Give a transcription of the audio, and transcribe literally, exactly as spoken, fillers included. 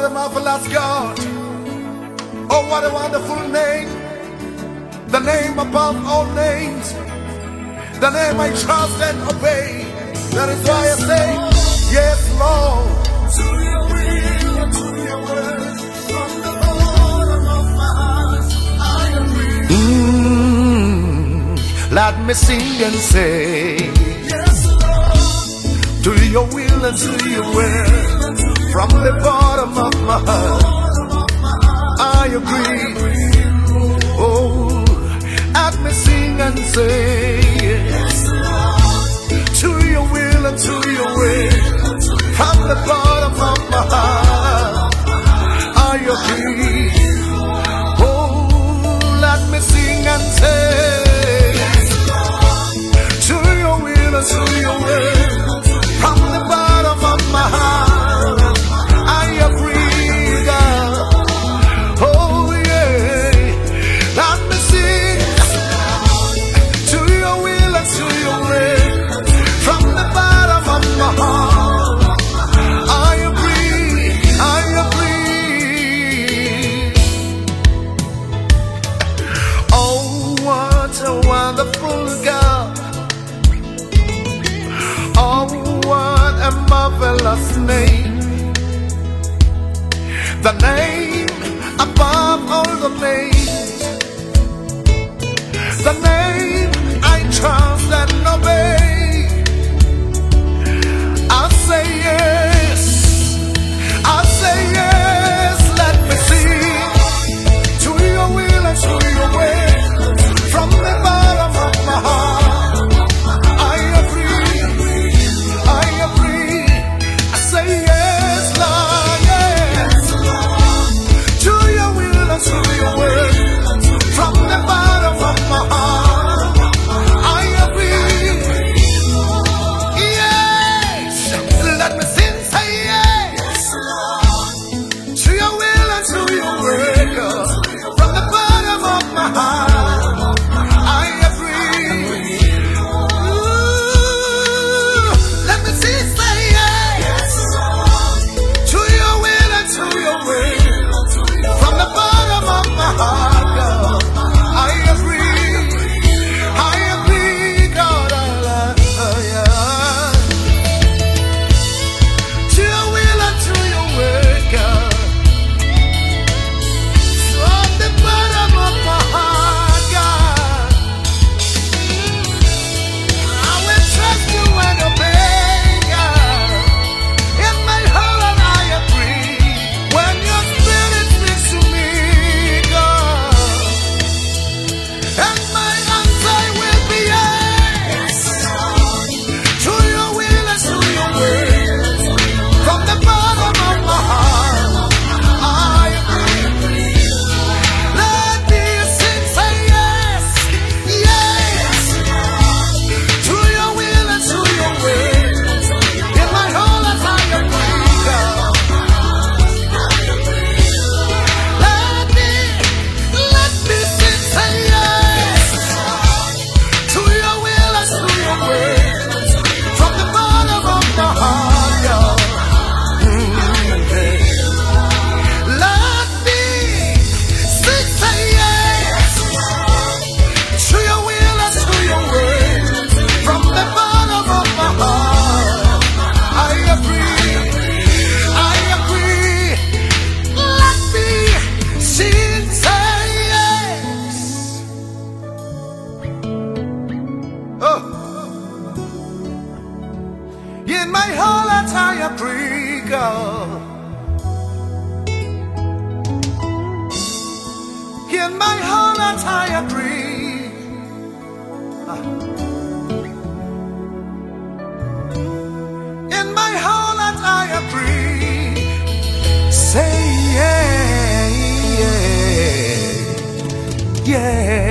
a marvelous God. Oh, what a wonderful name. The name above all names. The name I trust and obey. That is why I say, yes, Lord. To your will and to your word. From the bottom of my heart, I agree. Mm, let me sing and say, yes, Lord. To your will and to your word. From the bottom of my heart, I agree. Oh, let me sing and say, yes, Lord. To your will and to your way. From the bottom of my heart, I agree. Oh, let me sing and say, yes, Lord. To your will and to your way. From the bottom of my heart, I agree, God. Oh, yeah. Let me sing to your will and to your way. From the bottom of my heart, I agree, I agree. Oh, what a wonderful God. Oh, what a marvelous name. The name above all the names. The name I trust and obey. I say yes. I say yes. Let me sing to your will and to your way. From the bottom of my heart, I agree. I agree. I say yes, Lord, yes. To your will and to your way. From the bottom of my heart, I agree. Yes. Let me sing, say yes. To your will and to your way, God. From the bottom of my heart, I agree. Ooh, let me see, say yes. To your will and to your way. From the bottom of my heart, God, I agree. I agree, God. Uh, yeah. To your will and to your way, God. From the bottom of my heart, God, I will trust you and obey, God. In my heart I agree. When your spirit speaks to me, God, and my answer will be yes. To your will and to your way. From the bottom of my heart, I agree. Let me sing, say yes, yes. To your will and to your way. In my whole life I agree, God. Let me, let me sing, say yes. To your will and to your way. From the bottom of my heart, God. Let me sing, say yes. To your will and to your way. From the bottom of my heart, I agree. I agree. Let me sing, say yes. Oh, in my heart I agree, God. In my heart I agree. Ah. In my heart I agree. Say yeah, yeah, yeah.